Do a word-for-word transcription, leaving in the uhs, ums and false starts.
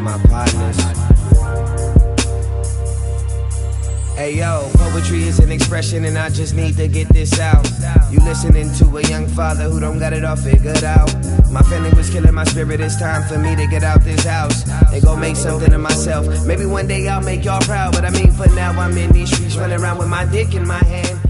my partners. Hey yo, poetry is an expression and I just need to get this out. You listening to a young father who don't got it all figured out. My family was killing my spirit, it's time for me to get out this house and go make something of myself. Maybe one day I'll make y'all proud, but I mean for now I'm in these streets running around with my dick in my hand.